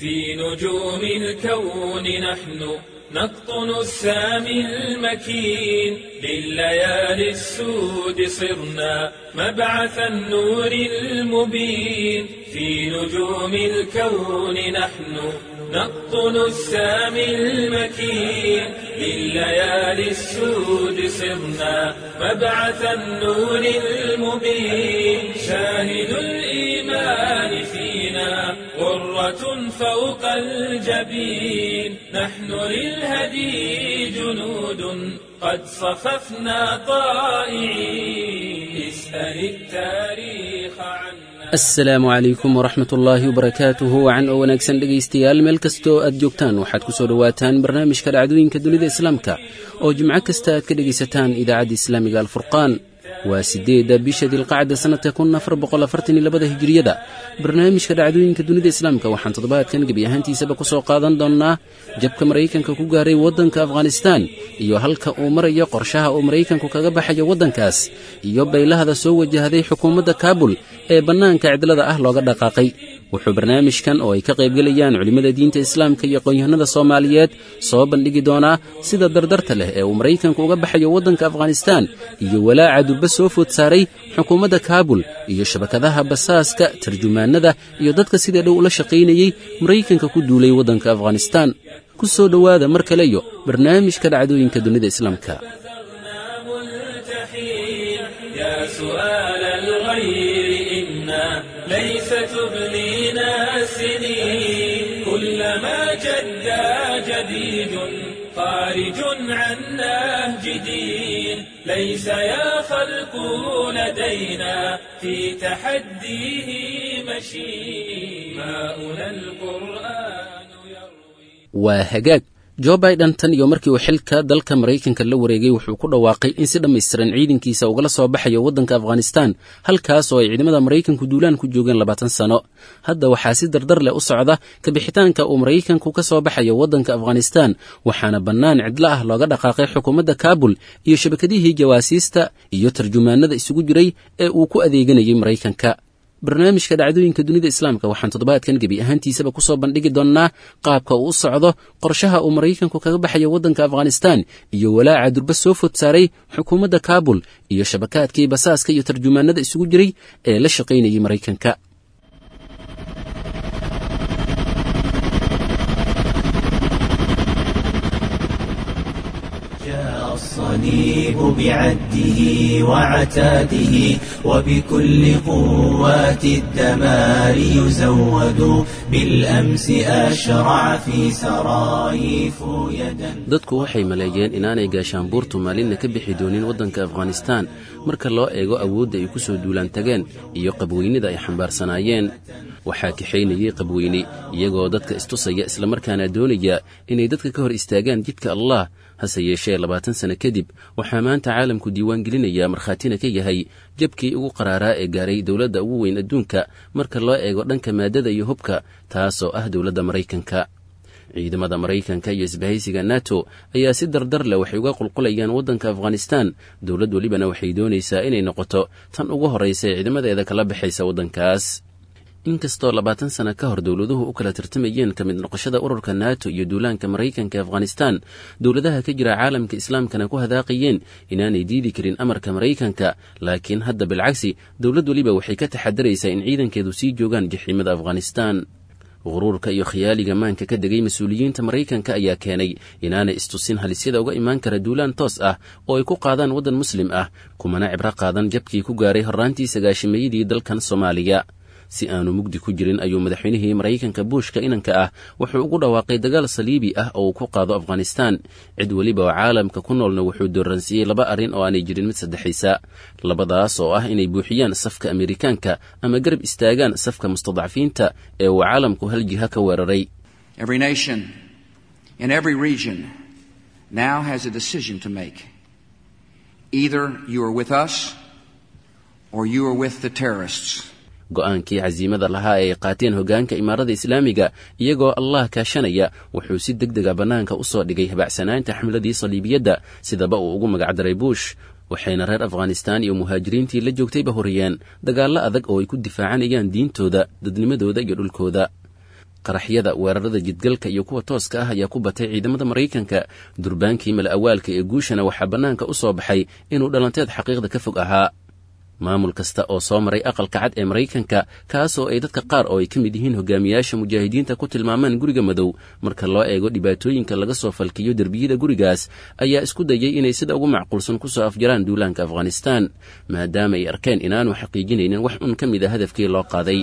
في نجوم الكون نحن نقطن السامي المكين لليالي السود صرنا مبعث النور المبين في نجوم الكون نحن نقطن السامي المكين لليالي السود صرنا مبعث النور المبين شاهد الإيمان فينا غرة فوق الجبين نحن للهدي جنود قد صففنا طائعين اسأل التاريخ عنا. asalaamu calaykum waraxmat ullaahi wabarakaatuhu wacan oo wanaagsan dhegaystayaal meel kastoo aad joogtaan waxaad ku soo dhowaataan barnaamijka dhacdooyinka dunida islaamka oo jimco kasta aad ka dhegaysataan idaacadda islaamiga alfurqaan waa 8 bisha dilqacda sanadka 1442 hijriyada barnaamijka dhacdooyinka dunida islaamka waxaan toddobaadkan gebi ahaantiisaba ku soo qaadan doonnaa jabka maraykanka ku gaaray waddanka afghanistaan iyo halka uu marayo qorshaha uu maraykanku kaga baxayo waddankaas iyo baylahada soo wajahday xukuumadda kaabul ee bannaanka cidlada ah looga dhaqaaqay wuxuu barnaamijkan oo ay ka qaybgelayaan culimmada diinta islaamka iyo aqoon-yahanada soomaaliyeed soo bandhigi doonaa sida dardarta leh ee uu maraykanku uga baxayo waddanka afghanistaan iyo walaaca durba soo food saaray xukuumadda kaabul iyo shabakadaha basaaska tarjumaanada iyo dadka sida dhow ula shaqaynayey maraykanka ku duulay waddanka afghanistaan ku soo dhowaada mar kale iyo barnaamijka dhacdooyinka dunida islaamka. ليس تبلينا السنين كلما جد جديد خارج عن نهج دين ليس يا خلق لدينا في تحديه مشين ماؤنا القرآن يروي. وهجاج jo biden tan iyo markii uu xilka dalka maraykanka la wareegay wuxuu ku dhawaaqay in si dhammaystiran ciidankiisa ugala soo baxayo waddanka afghanistaan halkaas oo ay ciidamada maraykanku duulaan ku joogeen 20 sano hadda waxaa si dardar leh u socda ka bixitaanka uu maraykanku ka soo baxayo waddanka afghanistaan waxaana bannaan cidla ah looga dhaqaaqay xukuumadda kaabul iyo shabakadihii jawaasiista iyo tarjumaanada isugu jiray ee uu ku adeeganayay maraykanka. barnaamijka dhacdooyinka dunida islaamka waxaan toddobaadkan gebi ahaantiisaba ku soo bandhigi doonnaa qaabka uu u socdo qorshaha uu maraykanku kaga baxayo waddanka afghanistaan iyo walaaca durba soo food saaray xukuumadda kaabul iyo shabakaadkii basaaska iyo tarjumaanada isugu jiray ee la shaqaynayay maraykanka. الصليب بعده وعتاده وبكل قوات الدمار يزود بالأمس أشرع في سرايف يدا. dadku waxay maleeyeen inaanay gaashaanbuurtu maalinna ka bixi doonin waddanka afghanistaan marka loo eego awoodda ay ku soo duulaan tageen iyo qabweynida ay xambaarsanaayeen waxaa kaxaynayay qabweyne iyagoo dadka istusaya islamarkaana doonaya inay dadka ka hor istaagaan jidka allah hase yeeshee 20 sano kadib waxaa maanta caalamku diiwaan gelinaya markhaatina ka yahay jabkii ugu qaraaraa ee gaaray dowladda ugu weyn adduunka marka loo eego dhanka maadada iyo hubka taasoo ah dowladda maraykanka. ciidamada maraykanka iyo isbahaysiga nato ayaa si dardar leh waxay uga qulqulayaan waddanka afghanistaan dowlad welibana waxay doonaysaa inay noqoto tan ugu horraysa ee ciidamadeeda kala baxaysa waddankaas. inkastoo 20 sano ka hor dowladuhu u kala tartamayeen ka mid noqoshada ururka nato iyo duulaanka maraykanka afghanistaan dowladaha ka jira caalamka islaamkana ku hadaaqayeen inaanay diidi karin amarka maraykanka laakiin hadda bilcagsi dowlad weliba waxay ka taxadaraysaa in ciidankeedu sii joogaan jaxiimada afghanistaan. quruurka iyo khiyaaliga maanka ka degay mas-uuliyiinta maraykanka ayaa keenay inaanay istusin halisyada uga imaan kara duulaan toos ah oo ay ku qaadaan waddan muslim ah kumana cibro qaadan jabkii ku gaaray horraantii sagaashimayadii dalkan soomaaliya. si aanu mugdi ku jirin ayuu madaxweynihii maraykanka buushka inanka ah wuxuu ugu dhawaaqay dagaal saliibi ah oo uu ku qaado afghanistaan cid weliba oo caalamka ku noolna wuxuu dooransiiyey 2 arrin oo aanay jirin mid saddexaysa labadaas oo ah inay buuxiyaan safka Amerikaanka ama garab istaagaan safka mustadcafiinta ee uu caalamku hal jiha ka weeraray. Every nation in every region now has a decision to make. Either you are with us or you are with the terrorists. go'aankii casiimada lahaa ee ay qaateen hoggaanka imaarada islaamiga iyagoo allah kaashanaya wuxuu si degdega bannaanka u soo dhigay habacsanaanta xamladii saliibiyadda sidaba uu ugu magacdaray buush waxayna reer afghanistaan iyo muhaajiriintii la joogtayba horiyeen dagaallo adag oo ay ku difaacanayaan diintooda dadnimadooda iyo dhulkooda. qaraxyada weerarada jidgalka iyo kuwa tooska ah ayaa ku batay ciidamada maraykanka durbaankii mala-awaalka ee guushana waxaa bannaanka u soo baxay inuu dhalanteed xaqiiqda ka fog ahaa maamul kasta oo soo maray aqalka cad ee maraykanka kaasoo ay dadka qaar oo ay ka mid yihiin hogaamiyaasha mujaahidiinta ku tilmaamaan guriga madow marka loo eego dhibaatooyinka laga soo falkiyo derbiyada gurigaas ayaa isku dayay inay sida ugu macquulsan ku soo afjaraan duulaanka afghanistaan maadaama ay arkeen inaanu xaqiijinaynin wax un ka mid a hadafkii loo qaaday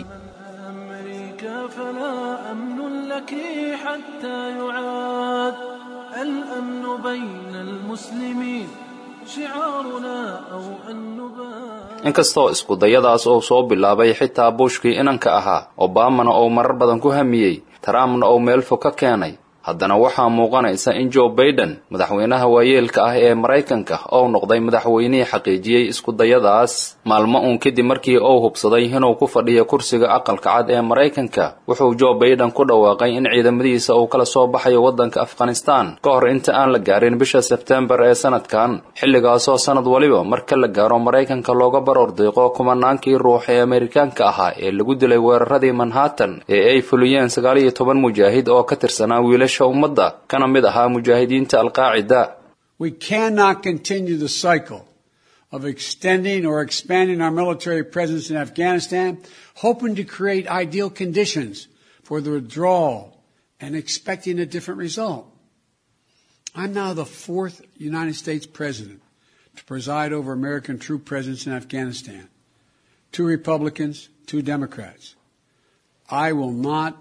inkastoo iskudayadaas uu soo bilaabay xitaa bushkii inanka ahaa obamana uu marar badan ku hamiyey trumpna uu meel fog ka keenay haddana waxaa muuqanaysa in Joe Biden madaxweynaha waayeelka ah ee Maraykanka oo noqday madaxweynihii xaqiijiyay iskudayadaas maalmo uun kadib markii uu hubsaday inuu ku fadhiyo kursiga aqalka cad ee Maraykanka wuxuu Joe Biden ku dhawaaqay in ciidamadiisa uu kala soo baxayo waddanka Afghanistan ka hor inta aan la gaarin bisha September ee sanadkan xilligaasoo sanad waliba marka la gaaro Maraykanka looga baroordiiqo kumanaankii ruux ee Amerikaanka ahaa ee lagu dilay weeraradii Manhattan ee ay fuliyeen 19 mujaahid oo ka tirsanaa ummadda kana mid ahaa mujaahidiinta al-Qaacida. We cannot continue the cycle of extending or expanding our military presence in Afghanistan, hoping to create ideal conditions for the withdrawal and expecting a different result. I'm now the 4th United States president to preside over American troop presence in Afghanistan. 2 Republicans, 2 Democrats. I will not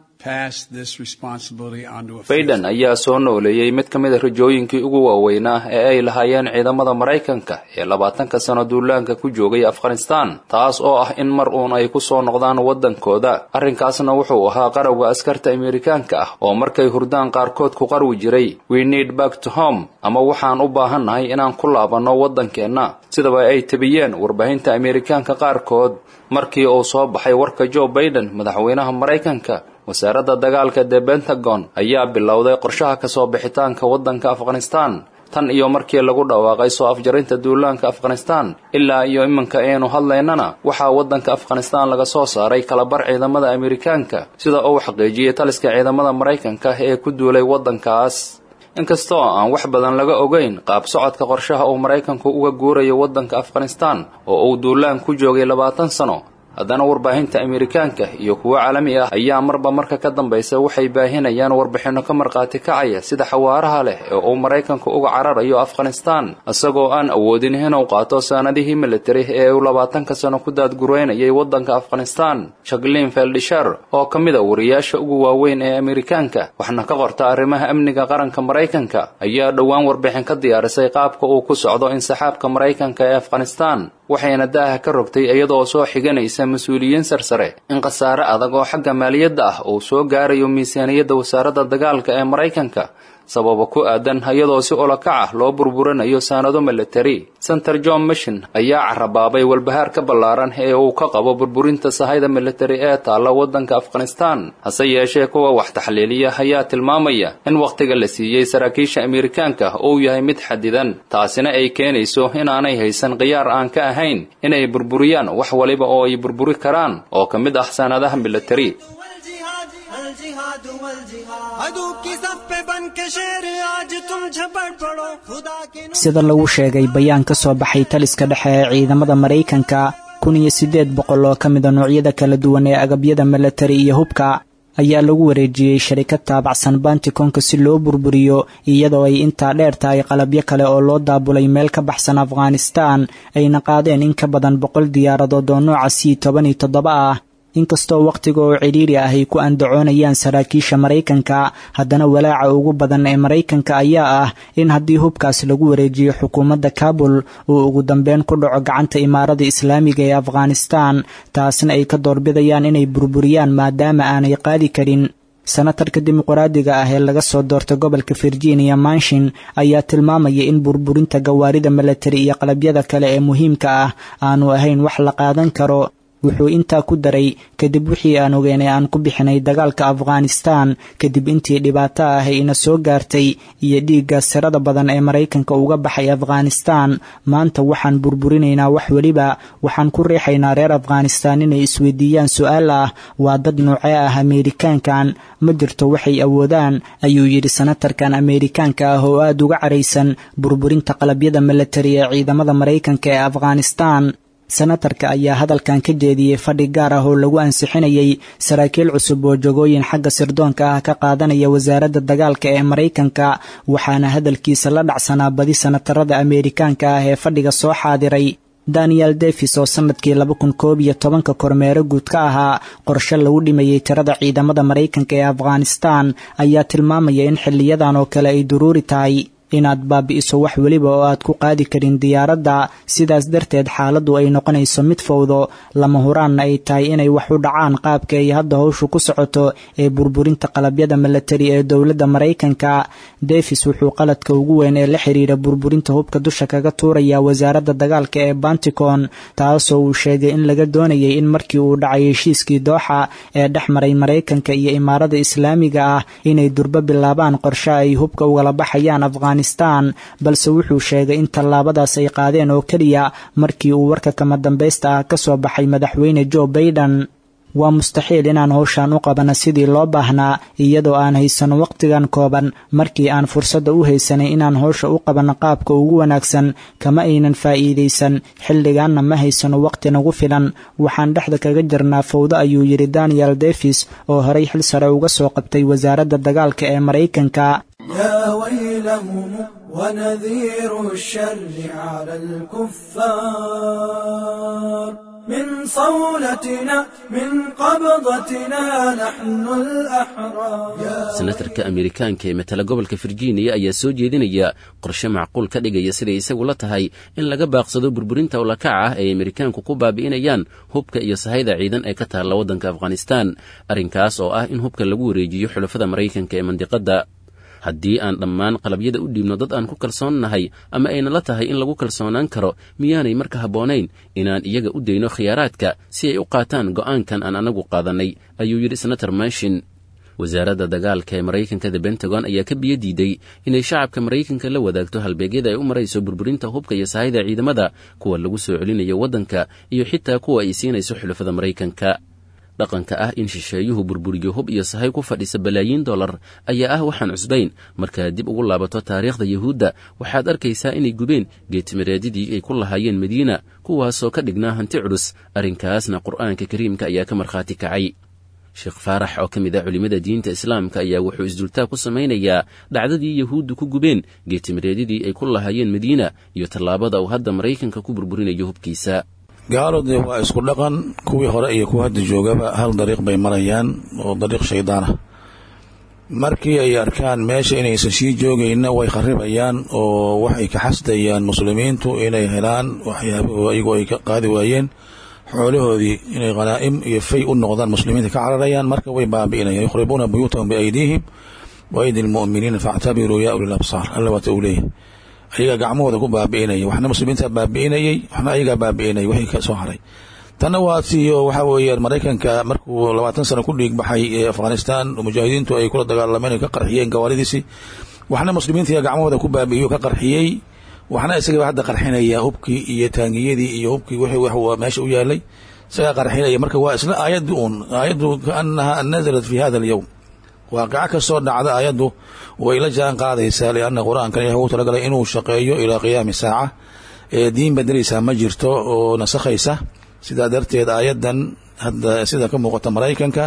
Biden ayaa soo nooleeyay mid ka mid ah rajooyinkii ugu waaweynaa ee ay lahaayeen ciidamada Maraykanka ee 20 sano duulaanka ku joogay Afghanistan taas oo ah in mar uun ay ku soo noqdaan waddankooda arrinkaasna wuxuu ahaa qarowga askarta Amerikaanka ah oo markay hurdaan qaarkood ku qarwi jiray we need back to home ama waxaan u baahannahay inaan ku laabano waddankeena sidaba ay tabiyeen warbaahinta Amerikaanka qaarkood markii uu soo baxay warka Joe Biden madaxweynaha Maraykanka wasaaradda dagaalka ee Pentagon ayaa bilowday qorshaha ka soo bixitaanka waddanka Afghanistan tan iyo markii lagu dhawaaqay soo afjarinta duulaanka Afghanistan ilaa iyo iminka aynu hadlaynana waxaa waddanka Afghanistan laga soo saaray kala bar ciidamada Amerikaanka sida uu xaqiijiyay taliska ciidamada Maraykanka ee ku duulay waddankaas inkastoo aan wax badan laga ogeyn qaab socodka qorshaha uu Maraykanku uga guurayo waddanka Afghanistan oo uu duulaan ku joogay 20 sano haddana warbaahinta Amerikaanka iyo kuwa caalami ah ayaa marba marka ka dambaysa waxay baahinayaan warbixino ka marqaati kacaya sida xawaaraha leh ee uu Maraykanku uga cararayo Afghanistan asagoo aan awoodin inuu qaato sanadihii military ee uu 20 sano ku daadgureynayay waddanka Afghanistan Shaglin Feldshar oo ka mid ah wariyaasha ugu waaweyn ee Amerikaanka waxna ka qorta arrimaha amniga qaranka Maraykanka ayaa dhawaan warbixin ka diyaarisay qaabka uu ku socdo insaxaabka Maraykanka ee Afghanistan waxayna daaha ka rogtay iyadoo soo xiganaysa mas'uuliyiin sarsare in qasaare adag oo xagga maaliyadda ah uu soo gaarayo miisaaniyadda wasaaradda dagaalka ee Maraykanka sababo ku aadan iyadoo si olakac ah loo burburinayo sanado military Senator John Manchin ayaa carabaabay walbahaar ka ballaaran ee uu ka qabo burburinta sahayda military ee taala waddanka Afghanistan hase yeeshee kuwa wax taxliiliya ayaa tilmaamaya in waqtiga la siiyay saraakiisha Amerikaanka uu yahay mid xadidan taasina ay keenayso inaanay haysan qiyaar aan ka ahayn inay burburiyaan wax waliba oo ay burburi karaan oo ka mid ah sanadaha military sida lagu sheegay bayaan ka soo baxay taliska dhexe ee ciidamada Maraykanka 1800 oo ka mid ah noocyada kala duwan ee agabyada military iyo hubka ayaa lagu wareejiyay sharikad taabacsan Pentagon si loo burburiyo iyadoo ay inta dheer tahay qalabyo kale oo loo daabulay meel ka baxsan Afghanistan ayna qaadeen in ka badan 100 diyaaradood oo nooca C-17 ah inkastoo waqtiga oo ciriiri ah ay ku andacoonayaan saraakiisha Maraykanka haddana walaaca ugu badan ee Maraykanka ayaa ah in haddii hubkaas lagu wareejiyo xukuumadda Kabul uu ugu dambeyn ku dhaco gacanta Imaarada Islaamiga ee Afghanistan taasna ay ka doorbidayaan inay burburiyaan maadaama aanay qaadi karin senatarka dimuqraadiga ah ee laga soo doortay gobolka Virginia Manchin ayaa tilmaamaya in burburinta gawaarida military iyo qalabyada kale ee muhiimka ah aanu ahayn wax la qaadan karo wuxuu intaa ku daray kadib wixii aan ogeynay aan ku bixinay dagaalka Afghanistan kadib intii dhibaato ah ina soo gaartay iyo dhiigga sirada badan ee Mareykanka uga baxay Afghanistan maanta waxaan burburinaynaa wax waliba waxaan ku riixaynaa reer Afghanistan inay isweydiiyaan su'aal ah waa dad noocee ah Ameerikaankan ma jirto waxay awoodaan ayuu yiri senatarkan Ameerikaanka ah oo aad uga careysan burburinta qalabyada military ee ciidamada Mareykanka ee Afghanistan senatarka ayaa hadalkan ka jeediyay fadhi gaar ah oo lagu ansixinayay saraakiil cusub oo jogooyin xagga sirdoonka ah ka qaadanaya wasaaradda dagaalka ee Mareykanka waxaana hadalkiisa la dhacsanaa badi senatarada Ameerikaanka ah ee fadhiga soo xaadiray Daniel Davis oo sanadkii 2011 kormeero guud ka ahaa qorshe lagu dhimayay tirada ciidamada Mareykanka ee Afghanistan ayaa tilmaamaya in xilliyadan oo kale ay daruuri tahay inaad baabi'iso wax waliba oo aad ku qaadi karin diyaaradda sidaas darteed xaaladdu ay noqonayso mid fowdo lama huraanna ay tahay inay wax u dhacaan qaabka ay hadda hawshu ku socoto ee burburinta qalabyada military ee dowladda Mareykanka Davis wuxuu qaladka ugu weyn ee la xiriira burburinta hubka dusha kaga tuuraya wasaaradda dagaalka ee Pentagon taasoo uu sheegay in laga doonayay in markii uu dhacay heshiiskii Doha ee dhexmaray Mareykanka iyo Imaarada Islaamiga ah inay durba bilaabaan qorshe ay hubka uga baxayaan balse wuxuu sheegay in tallaabadaas ay qaadeen oo kaliya markii uu warka kama dambaysta ah ka soo baxay madaxweyne Joe Biden waa mustaxiil inaan hawshan u qabano sidii loo baahnaa iyadoo aan haysano waqtigan kooban markii aan fursadda u haysanay inaan hawsha u qabano qaabka ugu wanaagsan kama aynan faa'iideysan xilligaanna ma haysano waqti nagu filan waxaan dhexda kaga jirnaa fowdo ayuu yiri Daniel Davis oo horay xil sare uga soo qabtay wasaaradda dagaalka ee Mareykanka يا ويلهم ونذير الشر على الكفار من صولتنا من قبضتنا نحن الأحرار senatarka Ameerikaanka ee matala gobolka Virginia ayaa soo jeedinaya qorshe macquul ka dhigaya sida isagu la tahay in laga baaqsado burburinta ulakaca ah ee Ameerikaanku ku baabi'inayaan hubka iyo sahayda ciidan ee ka taala waddanka Afghanistan arrinkaas oo ah in hubka lagu wareejiyo xulafada Mareykanka ee mandiqada haddii aan dhammaan qalabyada u dhiibno dad aan ku kalsoonnahay ama ayna la tahay in lagu kalsoonaan karo miyaanay marka habboonayn inaan iyaga u dayno khiyaaraadka si ay u qaataan go'aankan aan anagu qaadanay ayuu yidhi senator Manchin wasaaradda dagaalka ee Mareykanka The Pentagon ayaa ka biyo diiday inay shacabka Mareykanka la wadaagto halbeegyada ay u marayso burburinta hubka iyo sahayda ciidamada kuwa lagu soo celinayo waddanka iyo xitaa kuwa ay siinayso xulafada Mareykanka dhaqanka ah in shisheeyuhu burburiyo hub iyo sahay ku fadhisa balaayiin dollar ayaa ah waxaan cusbayn marka dib ugu laabato taariikhda Yahuudda waxaad arkaysaa inay gubeen geetimireedidii ay ku lahaayeen Madiina kuwaasoo ka dhignaa hanti culus arrinkaasna Qur'aanka Kariimka ayaa ka markhaati kacay Sheekh Faarax oo ka mid ah culimada diinta Islaamka ayaa wuxuu isdultaa ku samaynayaa dhacdadii Yahuuddu ku gubeen geetimireedidii ay ku lahaayeen Madiina iyo tallaabada uu hadda Mareykanka ku burburinayo hubkiisa gaaladu waa isku dhaqan kuwii hore iyo kuwa hadda joogaba hal dariiq bay marayaan oo dariiq shaydaan ah markii ay arkaan meesha inaysan sii joogayna way kharibayaan oo waxay ka xasdayaan muslimiintu inay helaan waxyaabo ayagoo ay ka qaadi waayeen xoolahoodii inay qanaa'im iyo fay u noqdaan muslimiinta ka cararayaan marka way baabi'inayaan yukhribuuna buyuutahum biaydiihim wa aydi lmu'miniina factabiruu yaa ulil absaar alla waata uu leeyahay ayagaa gacmahooda ku baabi'inaya waxna muslimiinta baabi'inayay waxna ayagaa baabi'inayay waxay ka soo haray tanna waa siiyo waxa weeyaan Mareykanka markuu 20 sano ku dhiig baxay ee Afghanistan mujaahidiintu ay kula dagaalameen ka qarxiyeen gawaaridiisi waxna muslimiinta gacmahooda ku baabi'iyo ka qarxiyay waxna isaga hadda qarxinaya hubkii iyo taangiyadii iyo hubkii wixii wax meesha u yaalay isaga qarxinaya marka waa isla aayadu kaanaha nazalat fi hada al-yawm waaqica ka soo dhacda aayadu way la jaan qaadaysaa lianna quraankan yahay uu talagalay inuu shaqeeyo ilaa qiyaami saaca ee diin bedelaysa ma jirto oo nasakhaysa sida darteed aayadan hadda sida ka muuqata Mareykanka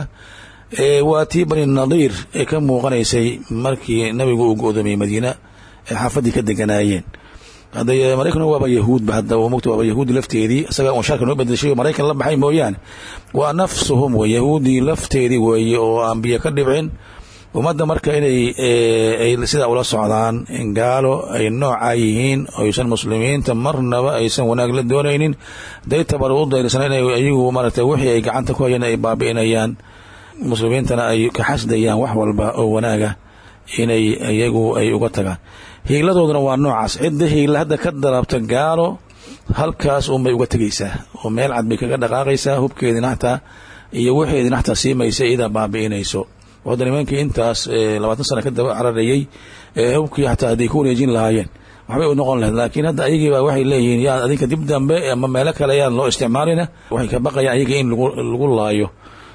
waa tii Bani Nadiir ee ka muuqanaysay markii nabigu uu go'doomiyay Madiina ee xaafadii ka deganaayeen hadda Mareykanku waa yahuud hadda oo mugto waa yahuud lafteedii isaga oo sharkan u bedeshay Mareykan la baxay mooyaan waa nafsuhum waa yahuudi lafteedii way oo anbiya ka dhibceen ummadda marka inay sida ula socdaan in gaalo ay nooca yihiin oo aysan muslimiinta marnaba aysan wanaag la doonaynin day tabaru u dayrisan inay ayagu maaragtay wixii ay gacanta ku hayeen ay baabi'inayaan muslimiintana ay ka xasdayaan wax walba oo wanaaga inay ayagu ay uga tagaan hiiladooduna waa noocaas cidda hiila hadda ka darabta gaalo halkaas unbay uga tegaysaa oo meel cad bay kaga dhaqaaqaysaa, hubkeedina xataa iyo waxeedina xataa siimaysa idaa baabi'inayso. wadda nimankii intaas 20 sano ka daba cararayay hubkii xataa hadday ku wareejin lahaayeen waxbay u noqon lahayd. laakiin hadda ayagiiba waxay leeyihiin yaa adinka dib dambe ama meelo kale yaan loo isticmaalina, waxay ka baqayaan ayaga in lagu laayo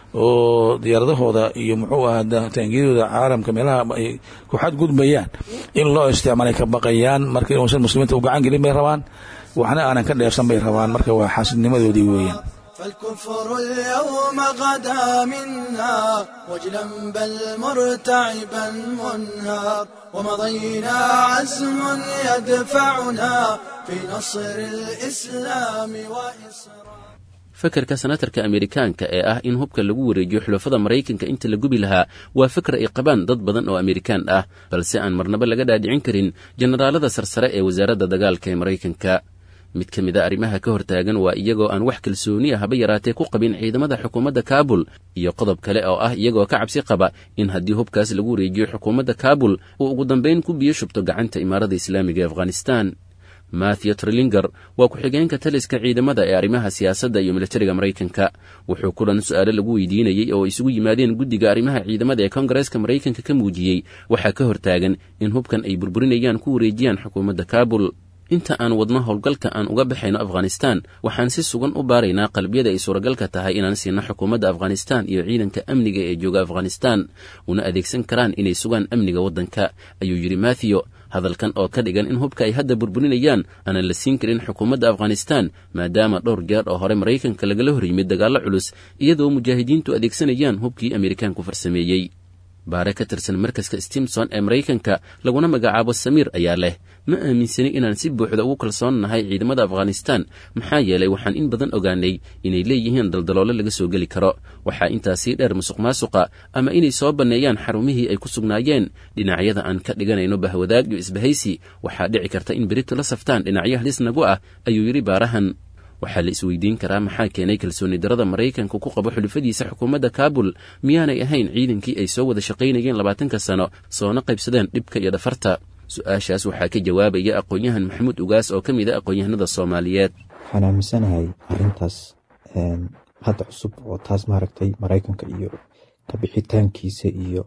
oo diyaaradahooda iyo muxuu ahaa taangiyadooda caalamka meelaha ay ku xadgudbayaan in loo isticmaalay ka baqayaan. marka inuusan muslimiinta u gacan gelin bay rabaan, waxna aanan ka dheersan bay rabaan. marka waa xaasidnimadoodii weeyaan. فالكفر اليوم غدا منا وجلا بل مرتعبا منهار ومضينا عزم يدفعنا في نصر الإسلام وإصرار. fakarka senatarka Ameerikaanka ee ah in hubka lagu wareejiyo xulafada Mareykanka inta la gubi lahaa waa fikir ay qabaan dad badan oo Ameerikaan ah, balse aan marnaba laga dhaadhicin karin generaalada sarsare ee wasaaradda dagaalka ee Mareykanka. mid ka mid a arrimaha ka hortaagan waa iyagoo aan wax kalsooni ah haba yaraatee ku qabin ciidamada xukuumadda Kaabul, iyo qodob kale oo ah iyagoo ka cabsi qaba in haddii hubkaas lagu wareejiyo xukuumadda Kaabul uu ugu dambeyn ku biyo shubto gacanta Imaaradda Islaamiga ee Afghanistan. Matthew Trillinger waa ku-xigeenka taliska ciidamada ee arrimaha siyaasadda iyo militariga Mareykanka. wuxuu kulan su'aalo lagu weydiinayay oo isugu yimaadeen guddiga arrimaha ciidamada ee Koongareeska Mareykanka ka muujiyey waxaa ka hortaagan in hubkan ay burburinayaan ku wareejiyaan xukuumadda Kaabul. inta aan wadno howlgalka aan uga baxayno Afghanistan waxaan si sugan u baaraynaa qalbiyada ay suuragalka tahay inaan siino xukuumadda Afghanistan iyo ciidanka amniga ee jooga Afghanistan una adeegsan karaan inay sugaan amniga waddanka, ayuu yidhi Matthew. hadalkan oo ka dhigan in hubka ay hadda burburinayaan aanan la siin karin xukuumadda Afghanistan maadaama dhowr jeer oo hore Mareykanka lagala hor yimid dagaallo culus iyadoo mujaahidiintu adeegsanayaan hubkii Ameerikaanku farsameeyey. baare ka tirsan markaska Stimson ee Mareykanka laguna magacaabo Samir ayaa leh, ma aaminsani inaan si buuxda ugu kalsoonnahay ciidamada Afghanistan maxaa yeelay waxaan in badan ogaanay inay leeyihiin daldaloolo laga soo geli karo. waxaa intaasii dheer musuqmaasuqa ama inay soo banneeyaan xarumihii ay ku sugnaayeen. dhinacyada aan ka dhiganayno bahwadaag iyo isbahaysi waxaa dhici karta in berito la saftaan dhinacyo halis nagu ah, ayuu yidhi baarahan. waxaa la isweydiin karaa maxaa keenay kalsooni darada Mareykanka ku qabo xulufadiisa xukuumadda Kaabul. miyaanay ahayn ciidankii ay soo wada shaqaynayeen 20 sano soona qaybsadeen dhibka iyo dhafarta? su-aashaas waxaa ka jawaabaya aqoon-yahan Maxamuud Ugaas oo ka mid ah aqoon-yahanada Soomaaliyeed. waxaan aaminsanahay arrintaas hadda cusub oo taas maaragtay Mareykanka iyo ka bixitaankiisa iyo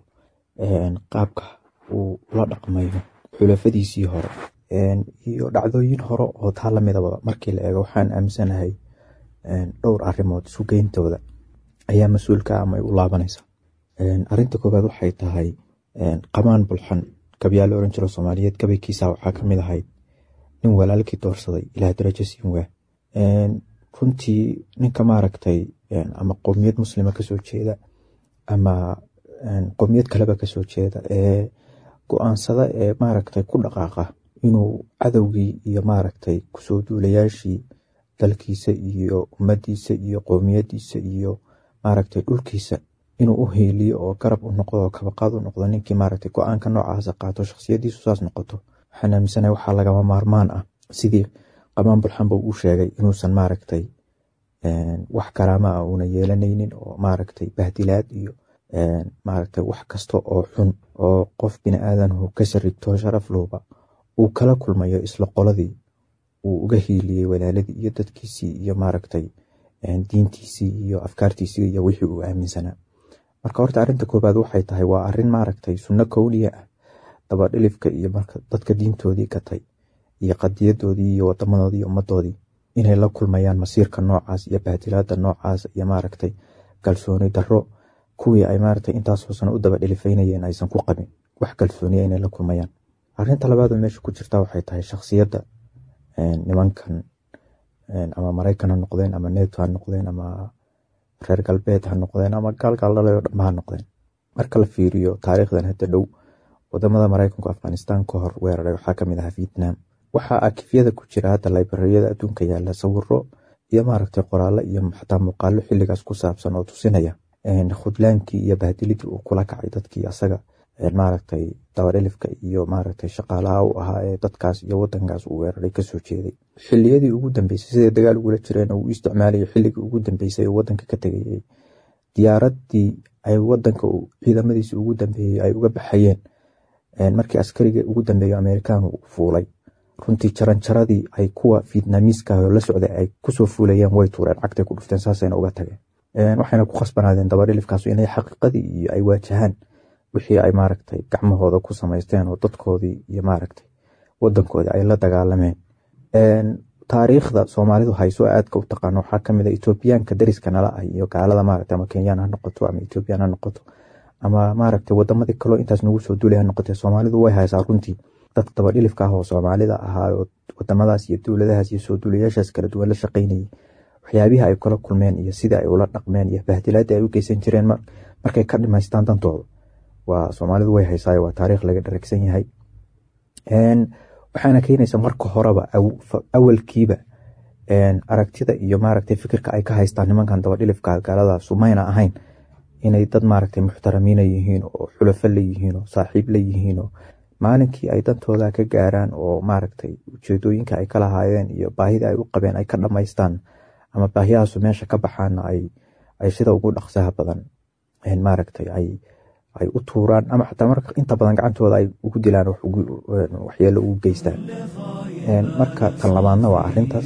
qaabka uu la dhaqmayo xulafadiisii hore iyo dhacdooyin hore oo taa la midaba markii la eego, waxaan aaminsanahay dhowr arrimood sugayntooda ayaa mas-uulka ama ay u laabanaysa. arrinta koowaad waxay tahay qamaan bulxan gabyaal oran jiro Soomaaliyeed gabaykiisa waxaa ka mid ahayd nin walaalkii doorsaday ilaa darajo siin waa. runtii ninka maaragtay ama qowmiyad muslima kasoo jeeda ama qowmiyad kaleba kasoo jeeda ee go-aansada ee maaragtay ku dhaqaaqa inuu cadowgii iyo maaragtay kusoo duulayaashii dalkiisa iyo ummadiisa iyo qowmiyadiisa iyo maaragtay dhulkiisa inuu u heeliyo oo garab u noqdo oo kabaqaad u noqdo. ninkii maaragtay go-aanka noocaas qaato shakhsiyadiisu saas noqoto, waxaan aaminsanahay waxaa lagama maarmaan ah sidii qamaan bulxanba uu sheegay inuusan maaragtay wax karaama ah una yeelanaynin oo maaragtay bahdilaad iyo maaragtay wax kasta oo xun oo qof bini aadanhu ka sarrigto sharaf looba uu kala kulmayo isla qoladii uu uga hiiliyey walaaladii iyo dadkiisii iyo maaragtay diintiisii iyo afkaartiisii iyo wixii uu aaminsanaa. marka horta arrinta koobaad waxay tahay waa arrin maaragtay sunno kowliya ah, dabadhilifka iyo marka dadka diintoodii gatay iyo qadiyadoodii iyo wadamadoodii iyo ummadoodii inay la kulmayaan masiirka noocaas iyo bahdilaada noocaas iyo maaragtay kalsooni darro kuwii ay maaragtay intaasoo sano u dabadhilifaynayeen aysan ku qabin wax kalsooniya inay la kulmayaan. arrinta labaad oo meesha ku jirta waxay tahay shakhsiyadda nimankan ama Mareykan ha noqdeen ama NATO ha noqdeen ama reer galbeed ha noqdeen ama gaalgaalada dhammaan ha noqdeen. marka la fiiriyo taariikhdan hadda dhow wadamada Mareykanku Afghanistan ka hor weeraray waxaa ka mid ah Vietnam. waxaa akifyada ku jira hadda librariyada adduunka yaala sawiro iyo maaragtay qoraallo iyo xataa muuqaallo xilligaas ku saabsan oo tusinaya khudlaankii iyo bahdilidii uu kula kacay dadkii asaga maaragtay dabadhilifka iyo maaragtay shaqaalaha u ahaa ee dadkaas iyo wadankaas uu weeraray kasoo jeeday. xilliyadii ugu dambeysay sidee dagaal ugula jireen uu isticmaalay xilligii ugu dambeysay oo wadanka ka tagayay diyaaradii ay wadanka ciidamadiisa ugu dambeeyay ay uga baxayeen markii askariga ugu dambeeyay Ameerikaan uu fuulay runtii jaranjaradii ay kuwa Vietnamese-ka la socday ay kusoo fuulayeen way tuureen cagtay ku dhufteen saasayna uga tageen waxayna ku khasbanaadeen dabadhilifkaas inay xaqiiqadii iyo ay waajahaan wixii ay maaragtay gacmahooda ku samaysteen oo dadkoodii iyo maaragtay wadankoodii ay la dagaalameen taariikhda Soomaalidu hayso aadka u taqaan waxa kamid ah Etoobiyaanka dariska nala ah iyo gaalada maaragtay ama Kenya ha noqoto ama Ethiopia ha noqoto ama maaragtay wadamada kale intaas nagu soo duulay ha noqotay Soomaalidu way haysaa runtii dad dabadhilifka ah oo Soomaalida ahaa oo wadamadaas iyo dawladahaas iyo soo duulayaashaas kala duwan la shaqeynayay waxyaabaha ay kala kulmeen iyo sida ay ula dhaqmeen iyo bahdilaadii ay u geysan jireen markay ka dhimaystaan dantooda waa Soomaalidu way haysaa waa taariikh laga dharagsan yahay waxaana keenaysa marka horeba awalkiiba aragtida iyo maaragtay fikirka ay ka haystaan nimankan dabadhilifka gaalada Soomaaliya ahayn inay dad maaragtay muxtaramiin yihiin oo xulafo leeyihiin oo saaxiib leeyihiin oo maalinkii ay dantooda ka gaaraan oo maaragtay ujeedooyinka ay kala haayeen iyo baahida ay u qabeen ay ka dhamaystaan ama baahiyahaas meesha ka baxaana ay sida ugu dhaqsaha badan maaragtay ay u tuuraan ama xataa marka inta badan gacantooda ay ugu dilaan waxyeelo ugu geystaan marka tan labaadna waa arintaas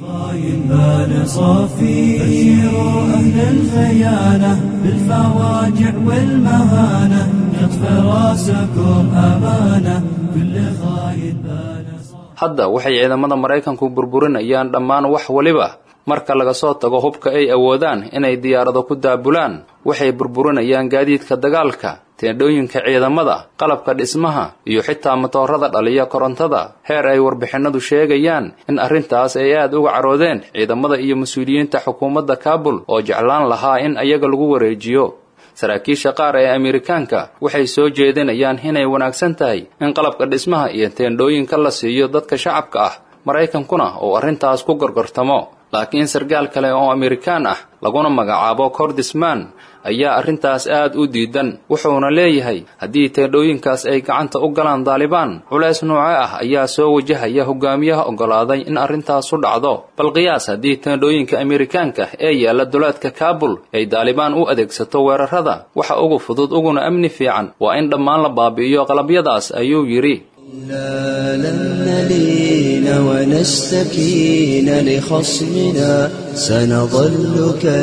hadda waxay ciidamada Mareykanku burburinayaan dhammaan wax waliba marka laga soo tago hubka ay awoodaan inay diyaarado ku daabulaan waxay burburinayaan gaadiidka dagaalka teendhooyinka ciidamada qalabka dhismaha iyo xitaa matoorada dhaliya korontada heer ay warbixinadu sheegayaan in arrintaas ay aad uga caroodeen ciidamada iyo mas'uuliyiinta xukuumadda Kabul oo jeclaan lahaa in ayaga lagu wareejiyo saraakiisha qaar ee Ameerikaanka waxay soo jeedinayaan inay wanaagsan tahay in qalabka dhismaha iyo teendhooyinka la siiyo dadka shacabka ah Mareykankuna oo arrintaas ku gorgortamo laakiin sargaal kale oo Ameerikaan ah laguna magacaabo Kordisman ayaa arrintaas aad u diidan wuxuuna leeyahay haddii teendhooyinkaas ay gacanta u galaan Taliban culays nooca ah ayaa soo wajahaya hogaamiyaha ogolaaday in arrintaas u dhacdo bal qiyaas haddii teendhooyinka Ameerikaanka ee yaala duleedka Kabul ay Taliban u adeegsato weerarada waxa ugu fudud uguna amni fiican waa in dhammaan la baabi'iyo qalabyadaas ayuu yiri لا لن نلين ونستكين لخصمنا سنظل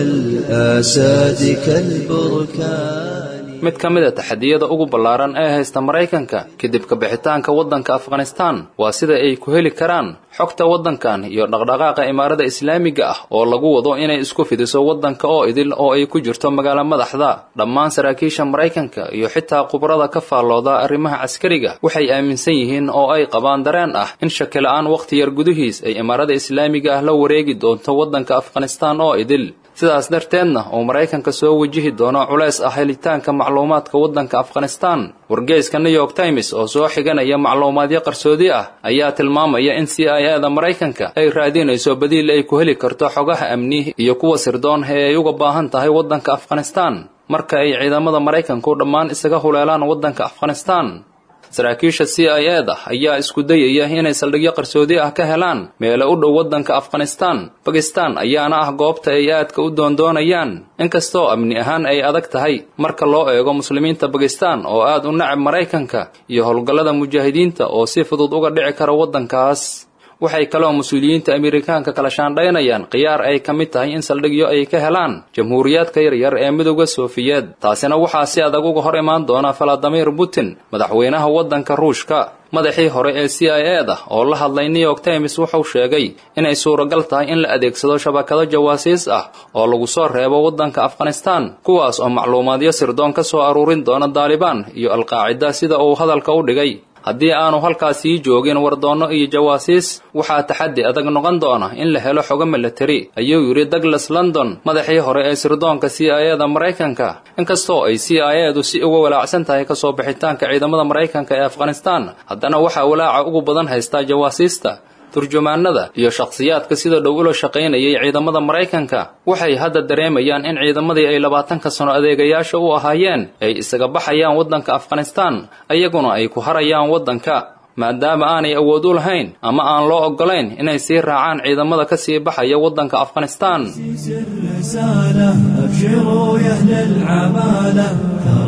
كالآساد كالبركان mid ka mid ah taxadiyada ugu ballaaran ee haysta Mareykanka kadib ka bixitaanka wadanka Afghanistan waa sida ay ku heli karaan xogta wadankan iyo dhaqdhaqaaqa imaarada Islaamiga ah oo lagu wado inay isku fidiso wadanka oo idil oo ay ku jirto magaalo madaxda dhammaan saraakiisha Mareykanka iyo xitaa khubarada ka faallooda arrimaha askariga waxay aaminsan yihiin oo ay qabaan dareen ah in shaki la'aan waqti yar gudihiis ay imaarada Islaamiga ah la wareegi doonto wadanka Afghanistan oo idil sidaas darteedna oo Mareykanka soo wajihi doono culays ah helitaanka macluumaadka wadanka Afghanistan wargeyska New York Times oo soo xiganaya macluumaadyo qarsoodi ah ayaa tilmaamaya in CIA-da Mareykanka ay raadinayso badiil ay ku heli karto xogaha amni iyo kuwa sirdoon ee ay uga baahan tahay wadanka Afghanistan marka ay ciidamada Mareykanku dhammaan isaga huleelaan wadanka Afghanistan saraakiisha CIA-da ayaa isku dayaya inay saldhigyo qarsoodi ah ka helaan meel u dhow wadanka Afghanistan Pakistan ayaana ah goobta ay aadka u doondoonayaan inkastoo amni ahaan ay adag tahay marka loo eego muslimiinta Pakistan oo aad u nacab Mareykanka iyo howlgallada mujaahidiinta oo si fudud uga dhici kara wadankaas waxay kaloo mas'uuliyiinta Ameerikaanka kala shaandhaynayaan qiyaar ay ka mid tahay in saldhigyo ay ka helaan jamhuuriyadka yaryar ee midowga Soofiyeed taasina waxaa si adag uga hor imaan doona Vladimir Putin madaxweynaha wadanka Ruushka madaxii hore ee CIA-da oo la hadlay New York Times wuxuu sheegay inay suuragal tahay in la adeegsado shabakado jawaasiis ah oo lagu soo reebo wadanka Afghanistan kuwaas oo macluumaadyo sirdoon ka soo aruurin doona Taliban iyo Al-Qaacida sida uu hadalka u dhigay haddii aanu halkaasi joogin wardoono iyo jawaasiis waxaa taxaddi adag noqon doona in la helo xogo military ayuu yiri Douglas London madaxii hore ee sirdoonka CIA-da Mareykanka inkastoo ay CIA-du si uga walaacsan tahay ka soo bixitaanka ciidamada Mareykanka ee Afghanistan haddana waxaa walaaca ugu badan haysta jawaasiista turjumaanada iyo shakhsiyaadka sida dhow ula shaqeynayay ciidamada Mareykanka waxay hadda dareemayaan in ciidamadii ay 20 sano adeegayaasha u ahaayeen ay isaga baxayaan wadanka Afghanistan ayaguna ay ku harayaan wadanka maadaama aanay awood u lahayn ama aan loo ogolayn inay sii raacaan ciidamada ka sii baxaya wadanka Afghanistan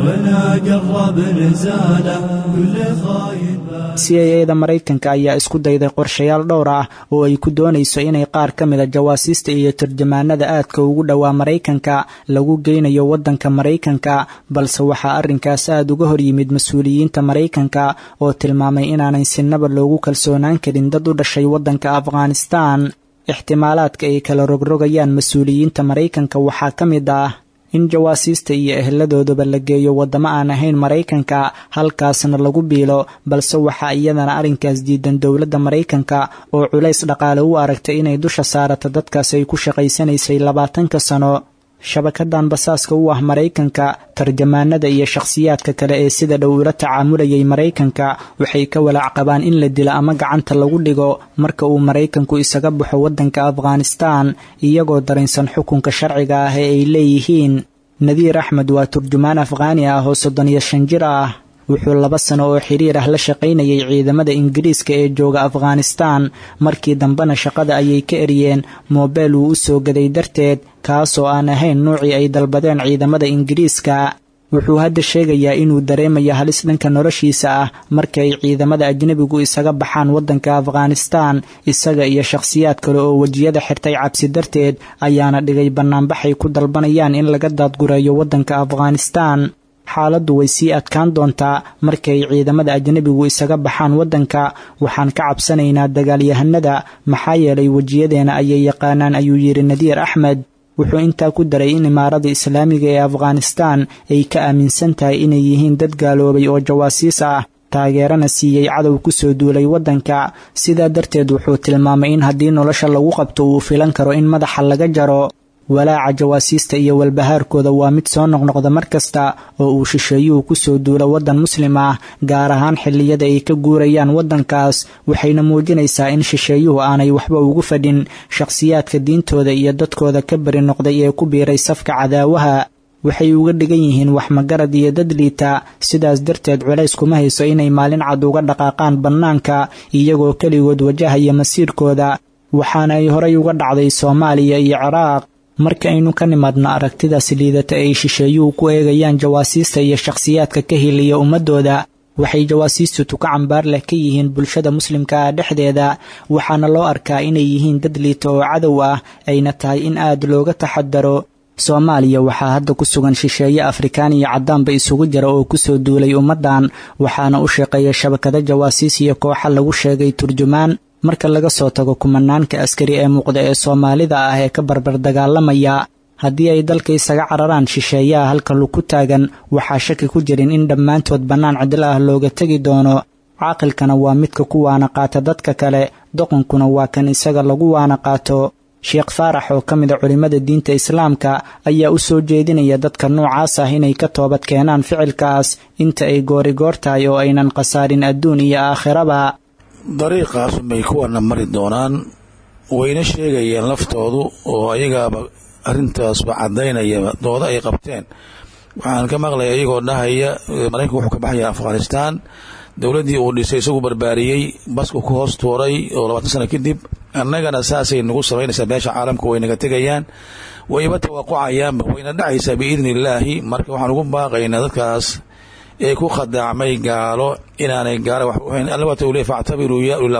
ولا قرب نزاله كل خاين. CIA-da Maraykanka ayaa isku dayday qorshayaal dhowr ah oo ay ku doonayso inay qaar ka mid ah jawaasiista iyo turjumaanada aadka ugu dhowaa Maraykanka lagu geynayo waddanka Maraykanka, balse waxaa arrinkaas aad uga hor yimid mas'uuliyiinta Maraykanka oo tilmaamay inaanay sinaba loogu kalsoonaan karin dad u dhashay waddanka Afghanistan. Ixtimaalaadka ay kala rogrogayaan mas'uuliyiinta Maraykanka waxaa ka mid ah in jawaasiista iyo ehladooduba la geeyo waddamo aan ahayn Maraykanka, halkaasna lagu biilo, balse waxaa iyadana arrinkaas diidan dowladda Maraykanka oo culays dhaqaale u aragtay inay dusha saarato dadkaas ay ku shaqaysanaysay 20 sano. Shabakadan basaaska u ah Maraykanka, tarjamaanada iyo shakhsiyaadka kale ee sida dhow ula tacaamulayay Maraykanka waxay ka walaac qabaan in la dilo ama gacanta lagu dhigo marka uu Maraykanku isaga baxo waddanka Afghanistan, iyagoo dareensan xukunka sharciga ah ee ay leeyihiin. Nadiir Axmed waa turjumaan Afghaani ah oo 35 jir ah. Wuxuu 2 sano oo xiriir ah la shaqaynayay ciidamada Ingiriiska ee jooga Afghanistan, markii dambena shaqada ayay ka eriyeen moobeel uu u soo gaday darteed, kaasoo aan ahayn nuucii ay dalbadeen ciidamada Ingiriiska. Wuxuu hadda sheegayaa inuu dareemayo halis dhanka noloshiisa ah marka ay ciidamada ajnabigu isaga baxaan waddanka Afghanistan. Isaga iyo shakhsiyaad kale oo wajiyada xirtay cabsi darteed ayaana dhigay bannaanbaxay ku dalbanayaan in laga daadgureeyo waddanka Afghanistan. Xaaladdu way sii adkaan doontaa markay ciidamada ajnabigu isaga baxaan waddanka. Waxaan ka cabsanaynaa dagaalyahanada maxaa yeelay wajiyadeena ayay yaqaanaan, ayuu yidhi Nadiir Axmed. Wuxuu intaa ku daray in imaarada islaamiga ee Afghanistan ay ka aaminsan tahay inay yihiin dad gaaloobay oo jawaasiis ah, taageerana siiyey cadow ku soo duulay waddanka. Sidaa darteed wuxuu tilmaamay in haddii nolosha lagu qabto uu filan karo in madaxa laga jaro. walaaca jawaasiista iyo walbahaarkooda waa mid soo noqnoqda mar kasta oo uu shisheeyuhu ku soo duulo waddan muslim ah, gaar ahaan xilliyada ay ka guurayaan waddankaas. waxayna muujinaysaa in shisheeyuhu aanay waxba ugu fadhin shakhsiyaadka diintooda iyo dadkooda ka bari noqday ee ku biiray safka cadaawaha. waxay uga dhigan yihiin wax magarad iyo dad liita, sidaas darteed culays kuma hayso inay maalin cad uga dhaqaaqaan bannaanka iyagoo keligood wajahaya masiirkooda. waxaana ay horay uga dhacday Soomaaliya iyo Ciraaq. marka aynu ka nimaadno aragtidaas liidata ay shisheeyuhu ku eegayaan jawaasiista iyo shakhsiyaadka ka hiliya ummadooda, waxay jawaasiistu tuka cambaar leh ka yihiin bulshada muslimka ah dhexdeeda. waxaana loo arkaa inay yihiin dad liita oo cadow ah, ayna tahay in aad looga taxadaro. Soomaaliya waxaa hadda ku sugan shisheeye Afrikaan iyo caddaanba isugu jira oo ku soo duulay ummaddan, waxaana u shaqeeya shabakado jawaasiis iyo kooxa lagu sheegay turjumaan. marka laga soo tago kumanaanka askari ee muuqda ee Soomaalida ah ee ka barbar dagaalamaya, haddii ay dalka isaga cararaan shisheeyaha halka lagu taagan, waxaa shaki ku jirin in dhammaantood bannaan cidla ah looga tegi doono. caaqilkana waa midka ku waana qaata dadka kale, doqonkuna waa kan isaga lagu waana qaato. Sheekh Faarax oo ka mid ah culimada diinta Islaamka ayaa u soo jeedinaya dadka noocaas ah inay ka toobad keenaan ficilkaas inta ay goorigoor tahay oo aynan khasaarin adduun iyo aakhiraba. dariiqaas bay kuwana mari doonaan, wayna sheegayeen laftoodu oo ayagaaba arrintaasba caddaynaya dooda ay qabteen. waxaan ka maqlaya iyagoo dhahaya Maraykanku wuxuu ka baxaya Afghanistan, dowladdii uu dhisay isagu barbaariyey basku ku hoos tuuray oo 20 sano kadib annagana saasay nagu samaynaysaa beesha caalamka way naga tegayaan, wayba tawaqucayaanba wayna dhacaysaa biidnillaahi. marka waxaan ugu baaqaynaa dadkaas ee ku khadaacmay gaalo inaanay gaalo wax u hayn. alla waa tawliya factabiruu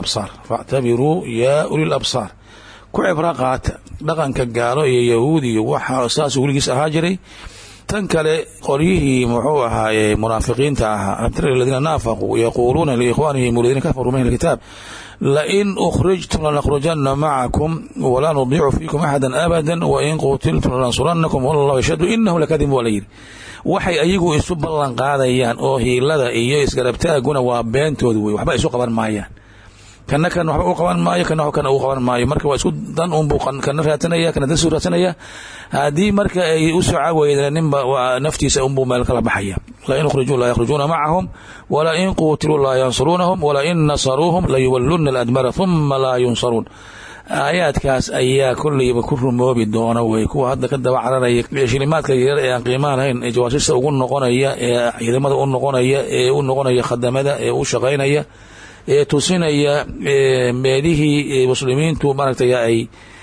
yaa ulil absaar, ku cibra qaata dhaqanka gaalo iyo yahuud iyo waxa saas weligiis ahaa jiray. tan kale qolyihii muxuu ahaaye munaafiqiinta ahaa alladina naafaquu yaquuluuna liikhwaanihim alladina kafaruu min alkitaab lain ukhrijtum lanakhrujanna macakum walaa nudiicu fiikum axadan abadan wain qutiltum lanansurannakum wallahu yashhadu inahu lakadib waa layidhi. waxay ayagu isu ballan qaadayaan oo hiilada iyo isgarabtaaguna waa beentooda wey, waxba isu qaban maayaan. kana waxba u qaban maayo, kana u qaban maayo. marka waa isku dan unbuu kana raatanaya, kana dan soo raatanaya. haddii marka ay u soo caawayeen ninba naftiisa unbuu meel kala baxaya. lain ukhrijuu laa yakhrujuuna macahum walaa in quutiluu laa yansuruunahum walaa in nasaruuhum layuwallunna aladbara uma laa yunsaruun. aayaadkaas ayaa kollayba ku rumoobi doona wey. kuwa hadda ka daba cararaya shilimaadka yaryar ee aan qiimaha lahayn ee jawaasiista ugu noqonaya, ee ciidamada u noqonaya, ee u noqonaya khadamada, ee u shaqaynaya, ee tusinaya meelihii muslimiintu maaragtay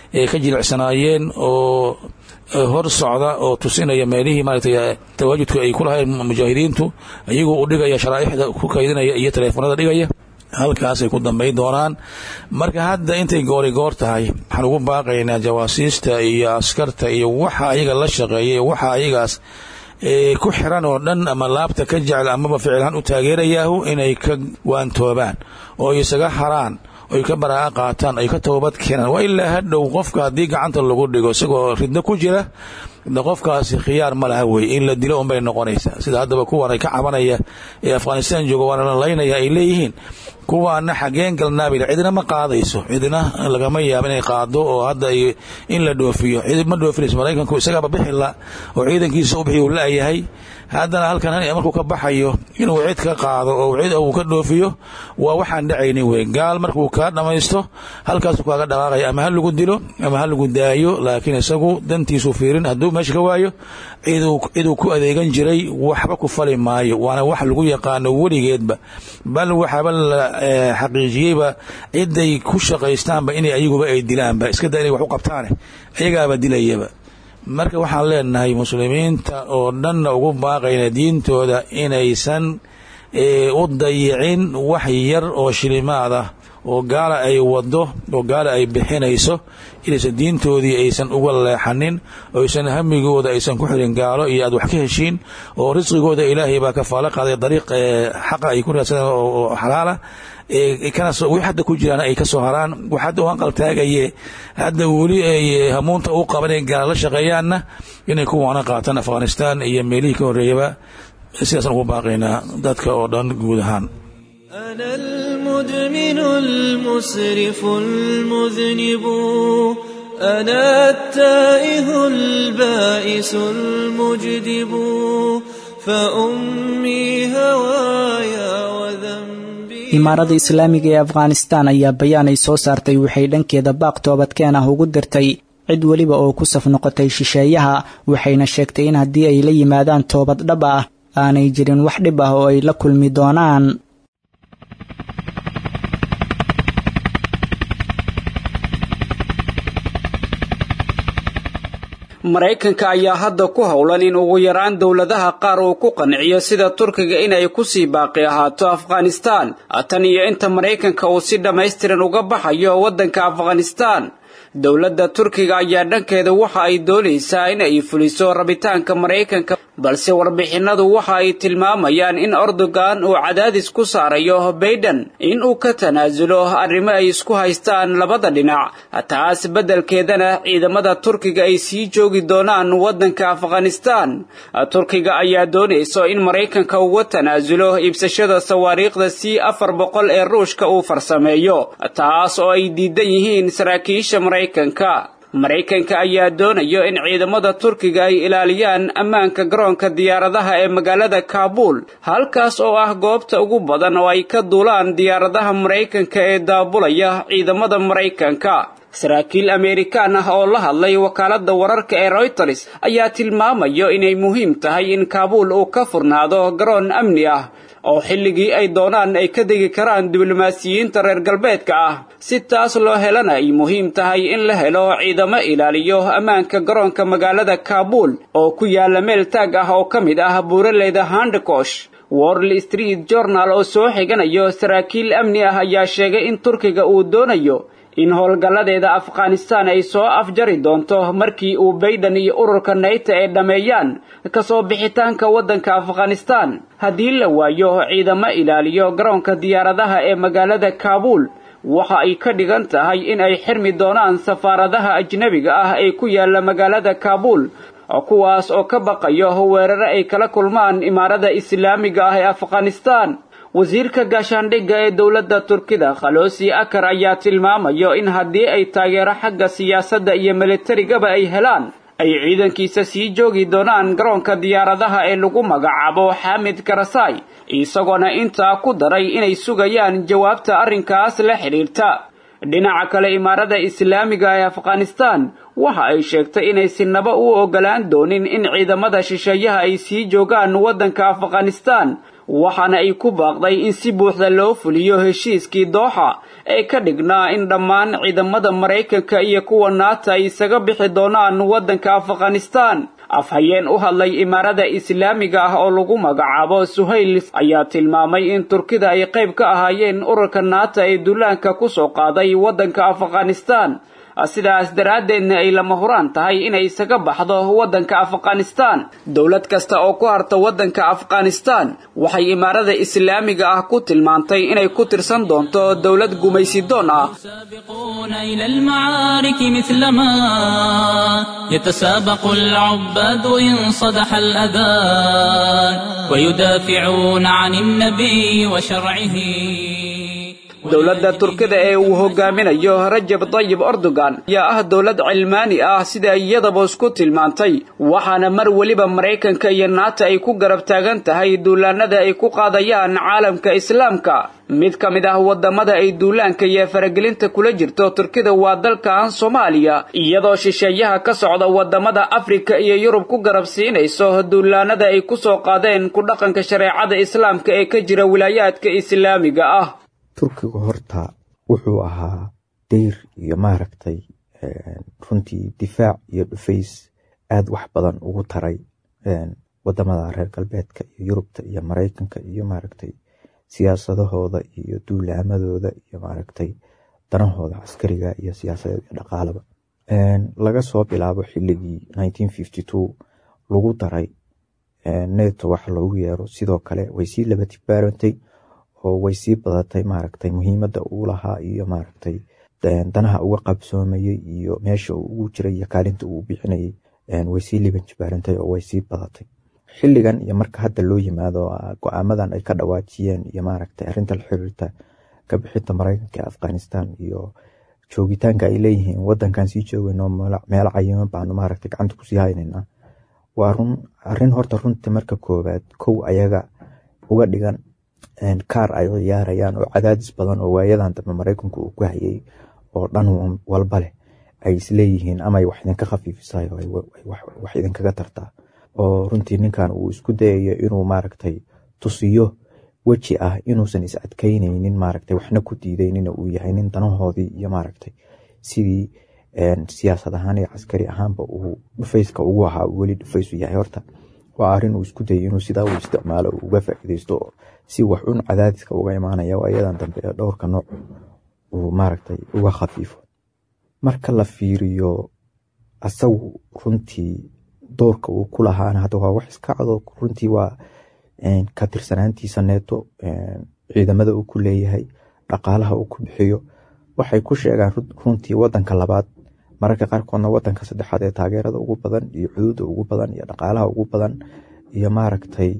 ka jilicsanaayeen oo hor socda oo tusinaya meelihii maaragtay tawaajudka ay ku lahayn mujaahidiintu iyagoo u dhigaya sharaa'ixda ku kaydinaya iyo teleefanada dhigaya halkaasay ku dambayn doonaan. marka hadda intay goor tahay waxaan ugu baaqaynaa jawaasiista iyo askarta iyo waxa ayaga la shaqeeyay waxa ayagaas ku xiran oo dhan ama laabta ka jecel amaba ficilhan u taageerayaahu inay ka waantoobaan oo isaga haraan oo ka baraa'a qaataan ay ka toobad keenaan. waa ilaa hadhow qofka haddii gacanta lagu dhigo isagoo riddo ku jira qofkaasi khiyaar ma laha wey in la dilo unbay noqonaysaa. sida haddaba kuwan ay ka cabanaya ee Afghanistan jooga waana la laynaya ay leeyihiin kuwaana xageen galnaabil cidina ma qaadayso cidina lagama yaabo inay qaado oo hadda in la dhoofiyo cid ma dhoofinayso. Mareykanku isaga bixila oo ciidankiisa u bixiyo la yahay haddana halkan markuu ka baxayo inuu cid ka qaado oo cid uu ka dhoofiyo waa waxaan dhacaynin wey. gaal markuu ka dhamaysto halkaas uu kaga dhaqaaqay ama hal lagu dilo ama hal lagu daayo laakiin isagu dantiisu fiirin hadduu meesha ka waayo ciduu ku adeegan jiray waxba ku fali maayo. waana wax lagu yaqaano weligeedba bal waxaba la xaqiijiyeyba ciday ku shaqaystaanba inay ayaguba ay dilaanba iska daa inay wax u qabtaane ayagaaba dilayaba. marka waxaan leenahay muslimiinta oo dhanna ugu baaqayna diintooda inaysan u dayicin wax yar oo shilimaad ah oo gaala ay wado oo gaala ay bixinayso inaysan diintoodii aysan uga leexanin oo aysan hamigooda aysan ku xirin gaalo iyo aad wax ka heshiin oo risqigooda ilaahay baa ka faala qaaday dariiq xaqa ay ku raadsadeen oo xalaala kana soo wixii hadda ku jiraan ay ka soo haraan wax hadda oo aqal taagaye hadda wali ay hamuunta u qabanay gaala la shaqeeyaanna inay ku waana qaataan Afghanistan iyo meelihii ka horeeyaba sidaasaan ugu baaqaynaa dadka oo dhan guud ahaan. أنا المدمن المسرف المذنب أنا التائه البائس المجدب فأمي هوايا وذنبي. imaarada islaamiga ee Afghanistan ayaa bayaan ay soo saartay waxay dhankeeda baaq toobadkeen ah ugu dirtay cid waliba oo ku saf noqotay shisheeyaha waxayna sheegtay in haddii ay la yimaadaan toobad dhab ah aanay jirin wax dhib ah oo ay la kulmi doonaan. Mareykanka ayaa hadda ku howlan in ugu yaraan dawladaha qaar uu ku qanciyo sida Turkiga inay ku sii baaqi ahaato Afghanistan tan iyo inta Mareykanka uu si dhameystiran uga baxayo wadanka Afghanistan. dawladda Turkiga ayaa dhankeeda waxa ay doonaysaa in ay fuliso rabitaanka Mareykanka balse warbixinadu waxa ay tilmaamayaan in Erdogan uu cadaadis ku saarayo Biden in uu ka tanaasulo arrimo ay isku haystaan labada dhinac taas bedelkeedana ciidamada Turkiga ay sii joogi doonaan wadanka Afghanistan. Turkiga ayaa doonaysa in Mareykanka uu tanaasulo iibsashada sawaariikhda C-400 ee Ruushka uu farsameeyo taas oo ay diidan yihiin saraakiisha Mareykanka ayaa doonayo in ciidamada Turkiga ay ilaaliyaan ammaanka garoonka diyaaradaha ee magaalada Kabul halkaas oo ah goobta ugu badan oo ay ka duulaan diyaaradaha Mareykanka ee daabulaya ciidamada Mareykanka. saraakiil Amerikaan ah oo la hadlay wakaaladda wararka ee Reuters ayaa tilmaamayo inay muhiim tahay in Kabul uu ka furnaado garoon amni ah oo xilligii ay doonaan ay ka degi karaan diblomaasiyiinta reer galbeedka ah si taas loo helana ay muhiim tahay in la helo ciidamo ilaaliyo ammaanka garoonka magaalada Kabul oo ku yaala meel taag ah oo ka mid ah buuraleyda Handakosh. Wall Street Journal oo soo xiganayo saraakiil amni ah ayaa sheegay in Turkiga uu doonayo in howlgalladeeda Afghanistan ay soo afjari doonto markii uu Biden iyo ururka NATO ay dhameeyaan ka soo bixitaanka wadanka Afghanistan. haddii la waayo ciidamo ilaaliyo garoonka diyaaradaha ee magaalada Kabul waxa ay ka dhigan tahay in ay xirmi doonaan safaaradaha ajnabiga ah ee ku yaala magaalada Kabul kuwaas oo ka baqayo weeraro ay kala kulmaan imaarada islaamiga ah ee Afghanistan. wasiirka gaashaandhigga ee dawladda Turkida Khalosi Akar ayaa tilmaamayo in haddii ay taageero xagga siyaasadda iyo militarigaba ay helaan ay ciidankiisa sii joogi doonaan garoonka diyaaradaha ee lagu magacaabo Hamid Karzai isagoona intaa ku daray inay sugayaan jawaabta arrinkaas la xiriirta. dhinaca kale imaarada islaamiga ee Afghanistan waxa ay sheegtay inay sinaba u ogolaan doonin in ciidamada shisheeyaha ay sii joogaan wadanka Afghanistan waxaana ay ku baaqday in si buuxda loo fuliyo heshiiskii Dooxa ee ka dhignaa in dhammaan ciidamada Mareykanka iyo kuwa NATO ay isaga bixi doonaan waddanka Afghanistan. afhayeen u hadlay imaarada islaamiga ah oo lagu magacaabo Suhayl ayaa tilmaamay in Turkida ay qayb ka ahaayeen ururka NATO ee duulaanka ku soo qaaday waddanka Afghanistan, sidaas daraaddeedna ay lama huraan tahay inay isaga baxdo waddanka Afghanistan. dawlad kasta oo ku harta waddanka Afghanistan waxay imaarada islaamiga ah ku tilmaantay inay ku tirsan doonto dawlad gumaysidoon ah. إلى المعارك مثلما يتسابق العباد إن صدح الأذان ويدافعون عن النبي وشرعه. dawladda Turkida ee uu hogaaminayo Rajab Tayyip Erdogan ayaa ah dawlad cilmaani ah sida iyadaba isku tilmaantay, waxaana mar waliba Mareykanka iyo NATO ay ku garab taagan tahay duulaanada ay ku qaadayaan caalamka Islaamka. mid ka mid ah wadamada ay duulaanka iyo faragelinta kula jirto Turkida waa dalkan Soomaaliya, iyadoo shisheeyaha ka socda wadamada Afrika iyo Yurub ku garab siinayso duulaanada ay ku soo qaadeen ku dhaqanka shareecada Islaamka ee ka jira wilaayadka Islaamiga ah. Turkiga horta wuxuu ahaa deyr iyo maaragtay runtii difaac iyo dhufays aad wax badan ugu taray wadamada reer galbeedka iyo Yurubta iyo Mareykanka iyo maaragtay siyaasadahooda iyo duulaamadooda iyo maaragtay danahooda askariga iyo siyaasadeed iyo dhaqaalaba. laga soo bilaabo xilligii 1952 lagu daray NATO wax loogu yeero, sidoo kale way sii laba tibaarantay oo way sii badatay maaragtay muhiimadda uu lahaa iyo maaragtay danaha uga qabsoomayay iyo meesha uu ugu jiray iyo kaalinta uu bixinayay way sii liban jibaarantay oo way sii badatay. xilligan iyo marka hadda loo yimaado go'aamadan ay ka dhawaajiyeen iyo maaragtay arrinta la xiriirta ka bixinta Mareykanka ee Afghanistan iyo joogitaanka ay leeyihiin waddankan sii joogayno meel cayiman baanu maaragtay gacanta ku sii haynaynaa. waa arrin horta runtii marka koowaad kow ayaga uga dhigan kaar ay ciyaarayaan oo cadaadis badan oo waayadan dambe Mareykanku uu ku hayay oo dhan walba leh ay isleeyihiin ama ay wax idinka khafiifisay oo ay wax idinkaga tartaa. oo runtii ninkan uu isku dayayo inuu maaragtay tusiyo waji ah inuusan is adkaynaynin maaragtay waxna ku diidaynin uu yahay nin danahoodii iyo maaragtay sidii siyaasad ahaan iyo askari ahaanba uu dhufayska ugu ahaa weli dhufaysu yahay. horta waa arrin uu isku dayayo inuu sidaa u isticmaalo uga faa'iideysto si wax un cadaadiska uga imaanaya ayadan dambe ee dhowrka nooc uu maaragtay uga khafiifo. marka la fiiriyo asagu runtii doorka uu ku lahaana hadda waa wax iska cad oo runtii waa ka tirsanaantiisa NATO, ciidamada uu ku leeyahay, dhaqaalaha uu ku bixiyo. waxay ku sheegaan runtii waddanka labaad, mararka qaarkoodna waddanka saddexaad ee taageerada ugu badan iyo xuduudda ugu badan iyo dhaqaalaha ugu badan iyo maaragtay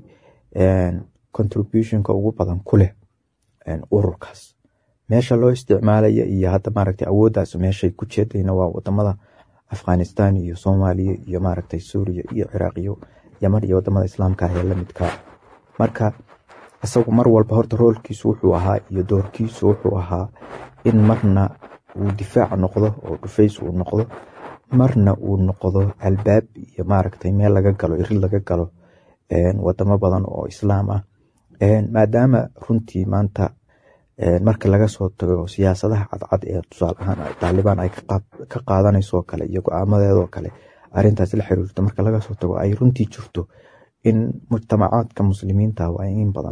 contributionka ugu badan ku leh ururkaas. meesha loo isticmaalaya iyo hadda maaragtay awooddaas meeshay ku jeedayna waa wadamada Afghanistan iyo Soomaaliya iyo maaragtay Suuriya iyo Ciraaq iyo Yemen iyo wadamada Islaamka ah ee la midka. marka asagu mar walba horta roolkiisu wuxuu ahaa iyo doorkiisu wuxuu ahaa in marna uu difaac noqdo oo dhufays uu noqdo, marna uu noqdo albaab iyo maaragtay meel laga galo irid laga galo wadamo badan oo Islaam ah. maadaama runtii maanta marka laga soo tago siyaasadaha cadcad ee tusaale ahaan Taliban ay ka qaadanayso kale iyo go'aamadeedoo kale arrintaas la xiriirto, marka laga soo tago ay runtii jirto in mujtamacaadka muslimiinta waa in badan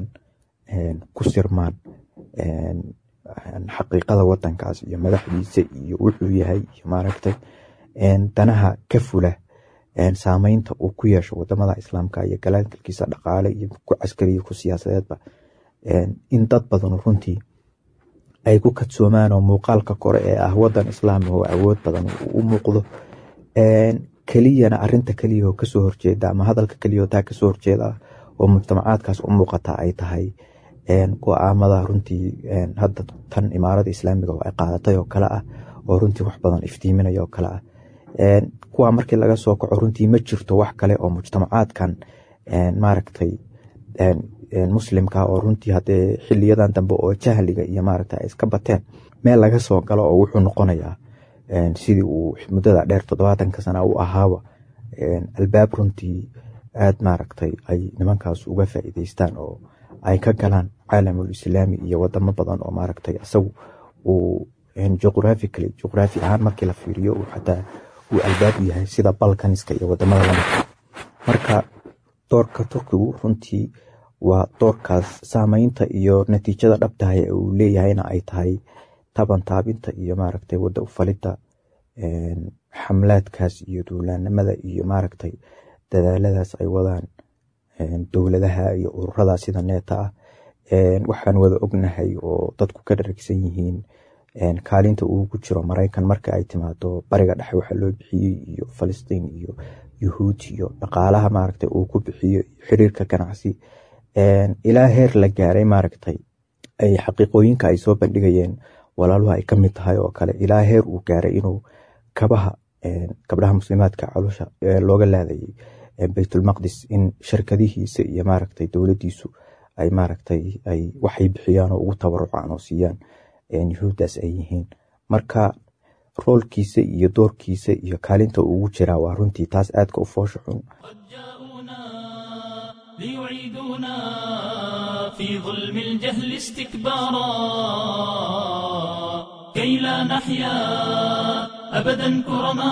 ku sirmaan xaqiiqada waddankaas iyo madaxdiisa iyo wuxuu yahay iyo maaragtay danaha ka fula saameynta uu ku yeesho wadamada Islaamka iyo galaalkiisa dhaqaale iyo ku askari iyo ku siyaasadeedba. in dad badan runtii ay ku kadsoomaan oo muuqaalka kore ee ah waddan Islaam oo awood badan u muuqdo. keliyana arrinta kaliya oo kasoo horjeeda ama hadalka kaliya oo taa kasoo horjeeda oo mujtamacaadkaas u muuqata ay tahay go'aamada runtii hadda tan imaarada Islaamiga oo ay qaadatay oo kale ah oo runtii wax badan iftiiminaya oo kale ah. kuwa markii laga soo kaco runtii ma jirto wax kale oo mujtamacaadkan maaragtay muslimka oo runtii hadee xiliyadan dambe oo jahliga iyo maaragtay iska bateen meel laga soo galo oo wuxuu noqonayaa sidii uu muddada dheer 70 sano u ahaaba albaab runtii aad maaragtay ay nimankaas uga faa'iideystaan oo ay ka galaan caalamul islaami iyo wadamo badan oo maaragtay isagu uu juqraafi ahaan markii la fiiriyo uu xataa uu albaab yahay sida Balkanska iyo wadamada lamidka. marka doorka Turkigu runtii waa doorkaas saameynta iyo natiijada dhabtahay ee uu leeyahayna ay tahay taabinta iyo maaragtay wada u falidda xamlaadkaas iyo duulaanimada iyo maaragtay dadaaladaas ay wadaan dowladaha iyo ururada sida neeta waxaan wada ognahay oo dadku ka dharagsan yihiin kaalinta uu ku jiro Mareykan marka ay timaado bariga dhexe waxa loo bixiyay iyo Falastiin iyo Yuhuud iyo dhaqaalaha maaragtay uu ku bixiyo xiriirka ganacsi ilaa heer la gaaray maaragtay ay xaqiiqooyinka ay soo bandhigayeen walaaluhu ay kamid tahay oo kale ilaa heer uu gaaray inuu gabdhaha muslimaadka caloosha looga laadayay Baytul Maqdis in shirkadihiisa iyo maaragtay dawladiisu ay maaragtay ay waxay bixiyaan oo ugu tabarucaan oo siiyaan yuhuudaas ay yihiin. marka roolkiisa iyo doorkiisa iyo kaalinta uu ugu jiraa waa runtii taas aadka u foosho xun. ليعيدونا في ظلم الجهل استكبارا كي لا نحيا أبدا كرما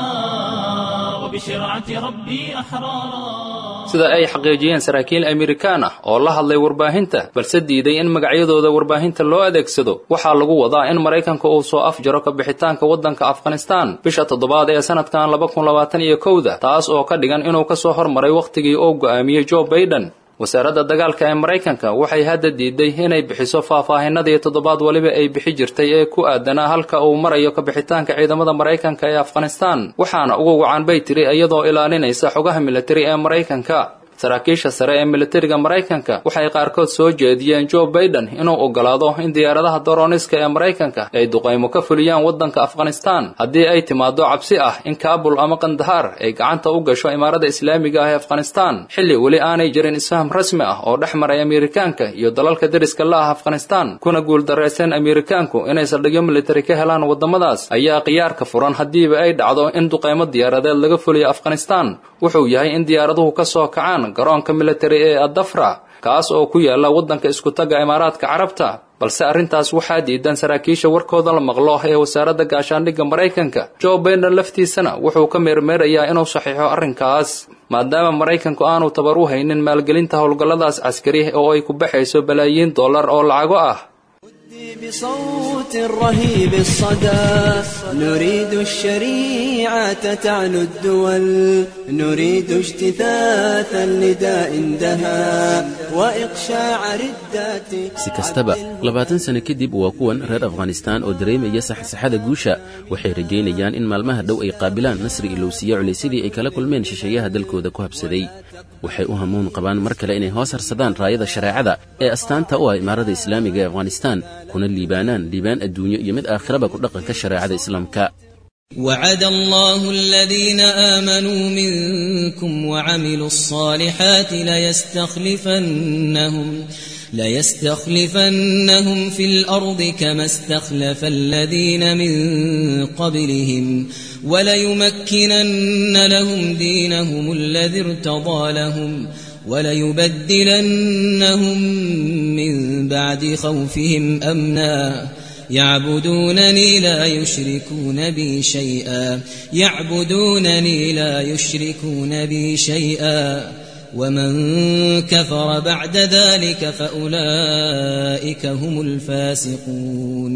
وبشرعة ربي أحرارا. sida ay xaqiijiyeen saraakiil Amerikaan ah oo la hadlay warbaahinta balse diiday in magacyadooda warbaahinta loo adeegsado waxa lagu wadaa in Mareykanka uu soo afjaro ka bixitaanka wadanka Afghanistan bisha 7 ee sanadkan 2021 taas oo ka dhigan inuu ka soo hormaray waqtigii uu go'aamiyay Joe Biden. wasaaradda dagaalka ee Mareykanka waxay hadda diiday inay bixiso faahfaahinadii 7 waliba ay bixi jirtay ee ku aadanaa halka uu marayo ka bixitaanka ciidamada Mareykanka ee Afghanistan waxaana ugu wacan bay tiri iyadoo ilaalinaysa xogaha military ee Mareykanka. saraakiisha sare ee militariga Mareykanka waxay qaarkood soo jeediyeen Joe Biden inuu ogolaado in diyaaradaha droniska ee Mareykanka ay duqeymo ka fuliyaan wadanka Afghanistan haddii ay timaado cabsi ah in Kabul ama Kandahar ay gacanta u gasho Imaarada Islaamiga ah ee Afghanistan xilli wali aanay jirin isfaham rasmi ah oo dhexmaray Amerikaanka iyo dalalka dariska la ah Afghanistan kuna guuldareysan Amerikaanku inay saldhigyo military ka helaan wadamadaas ayaa qiyaarka furan hadiiba ay dhacdo in duqeymo diyaaradeed laga fuliyo Afghanistan wuxuu yahay in diyaaraduhu ka soo kacaan garoonka military ee Adafra kaas oo ku yaala wadanka isku taga Imaaraadka Carabta balse arintaas waxaa diidan saraakiisha warkooda la maqlo ee wasaaradda gaashaandhigga Mareykanka. Joe Biden laftiisana wuxuu ka meermeerayaa inuu saxiixo arrinkaas maadaama Mareykanku aanu tabar u haynin maalgelinta howlgalladaas askari oo ay ku baxayso balaayiin dollar oo lacago ah. بصوت الرهيب الصدى نريد الشريعة تعنو الدول نريد اجتثاث النداء اندهى وإقشاع ردات. si kastaba 20 sano kadib waa kuwan reer Afghanistan oo dareemaya saxsaxada guusha waxay rajeynayaan in maalmaha dhow ay qaabilaan nasri ilowsiyo culaysidii ay kala kulmeen shisheeyaha dalkooda ku habsaday. waxay u hamuun qabaan mar kale inay hoos harsadaan raayada shareecada ee astaanta u ah Imaarada Islaamiga ee Afghanistan kuna liibaan adduunyo iyo mid aakhiraba ku dhaqanka shareecada Islaamka. وعد الله الذين آمنوا منكم وعملوا الصالحات ليستخلفنهم في الأرض كما استخلف الذين من قبلهم وليمكنن لهم دينهم الذي ارتضى لهم وليبدلنهم من بعد خوفهم أمنا يعبدونني لا يشركون بي شيئا ومن كفر بعد ذلك فأولئك هم الفاسقون.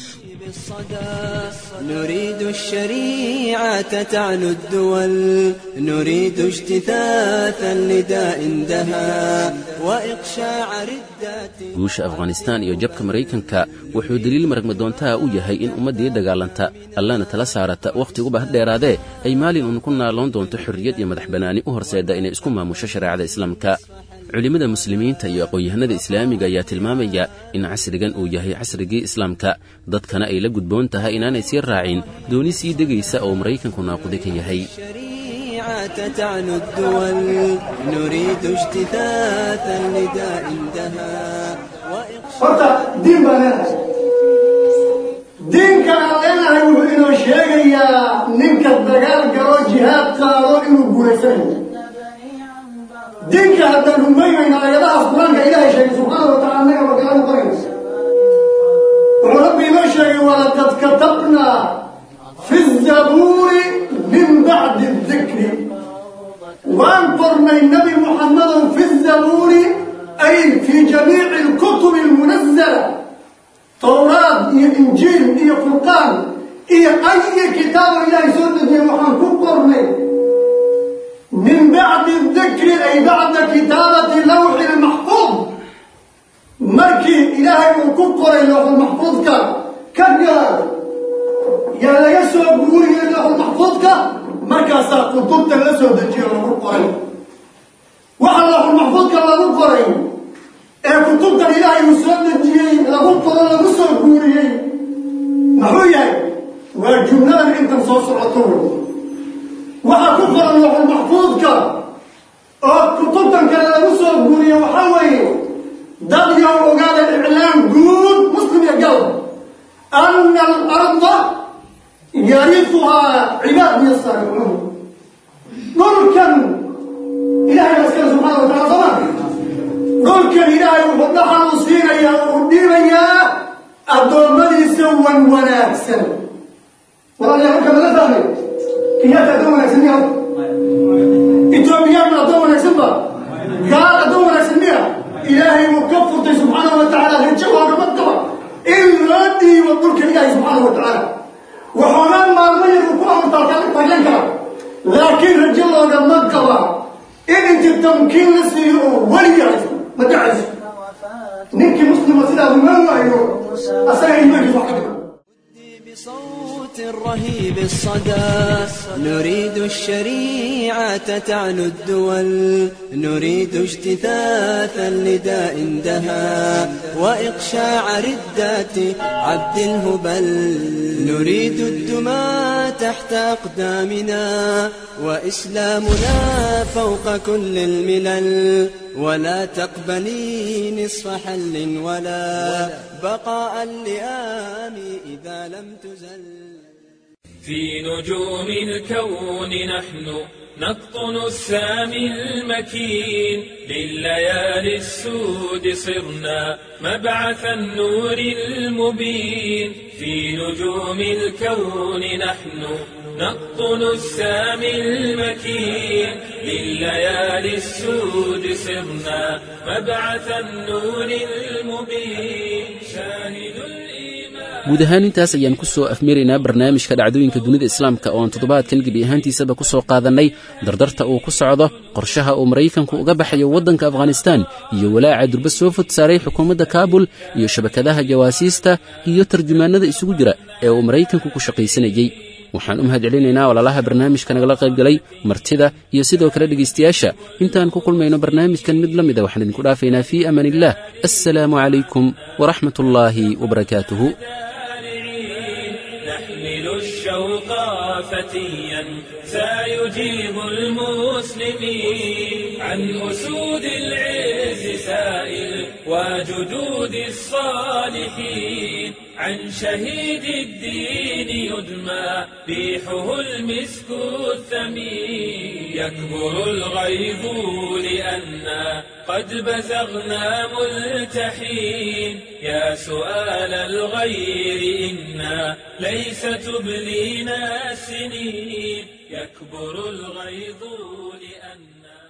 نريد الشريعة تعنو الدول نريد اجتثاث النداء اندهى وإقشاع ردات. guusha Afghanistan iyo jabka Mareykanka wuxuu daliil maragma doontaa u yahay in ummadii dagaalanta Allahna tala saarata waqtigu ba dheeraade ay maalin uu ku naaloon doonto xurriyad iyo madax banaani u horseeda inay isku maamusho shareecada Islaamka. culimada muslimiinta iyo aqoonyahanada Islaamiga ayaa tilmaamaya in casrigan uu yahay casrigii Islaamka dadkana ay la gudboon tahay inaanay sii raacin dooni sii degaysa oo Mareykanku naaqudi ka yahay. تعنو الدول نريد اجتثاث النداء اندهى horta diin baan leenahay diinka aan leenahay wuxuu inoo sheegayaa ninka dagaal galo jihaad qaado inuu guulaysanayo دينك هذا الميمين آياتها القرآن إلهي شيء سبحانه وتعالى وكلام قريس وربي ما شيء ولقد كتبنا في الزبور من بعد الذكر وأنطرنا النبي محمد في الزبور أي في جميع الكتب المنزلة توراة إنجيل فرقان أي كتاب إلهي سنة محمد كبرني من بعد الذكر أي بعد كتابة اللوح المحفوظ مركي إلهي وكبر اللوح المحفوظ كقال يا لا يسوى بقولي اللوح المحفوظ مركزا كتبت الأسود الجير المقرين وحا اللوح المحفوظ المقرين كتبت الإلهي وسود الجير المقرين المسوى بقولي محوية والجملة عند نصوص العطور وحا كفر اللوح المحفوظ كتبت المسوى بقولي وحوي دل يوم وقال الإعلام قول مسلم يقول أن الأرض يرثها عباد الصالحون ملكا إلهي مسكن سبحانه وتعالى طبعا ملكا إلهي وفتح المصير يا ودين يا الدومني سوا وناكسا والله يا ركب لا ثاني كي يتدوم نكسنيا انتم بيامنا دوم نكسنبا قال دوم نكسنيا إلهي مكفر سبحانه وتعالى هجوا رمضوا إلا دي وملك إلهي سبحانه وتعالى وحنان ما المير وكوه طاقلين لكن رجل الله مكوا إن انت التمكين لسي ولي ما تعز ننكي مسلم وسيدة من وعيه أسرعي المجلس وحده بصوت الرهيب الصدى نريد الشريعة تعلو الدول نريد اجتثاثا لداء دها وإقشاع ردات عبد الهبل نريد الدماء تحت أقدامنا وإسلامنا فوق كل الملل ولا تقبلي نصف حل ولا بقاء اللئام إذا لم تزل في نجوم الكون نحن نقطن السامي المكين لليالي السود صرنا مبعث النور المبين في نجوم الكون نحن نقطن السامي المكين لليالي السود صرنا مبعث النور المبين شاهد guud ahaan intaas ayaan ku soo afmiraynaa barnaamijka dhacdooyinka dunida islaamka oo aan toddobaadkan gebi ahaantiisaba ku soo qaadannay dardarta uu ku socdo qorshaha uu maraykanku uga baxayo waddanka afghanistaan iyo walaaca durba soo fod saaray xukuumadda kaabul iyo shabakadaha jawaasiista iyo tarjumaannada isugu jira ee uu maraykanku ku shaqaysanayey waxaan u mahad celinaynaa walaalaha barnaamijka nagala qaybgalay martida iyo sidoo kale dhegaystayaasha intaan ku kulmayno barnaamijkan mid la mida waxaan idinku dhaafaynaa fii amaaniillah assalaamu calaykum waraxmat ullaahi wabarakaatuhu الشوق فتيا سيجيب المسلمين عن أسود العز سائل وجدود الصالحين عن شهيد الدين يدمى ريحه المسك الثمين يكبر الغيظ لأننا قد بزغنا ملتحين يا سؤال الغير إنا ليس تبلينا السنين يكبر الغيظ لأننا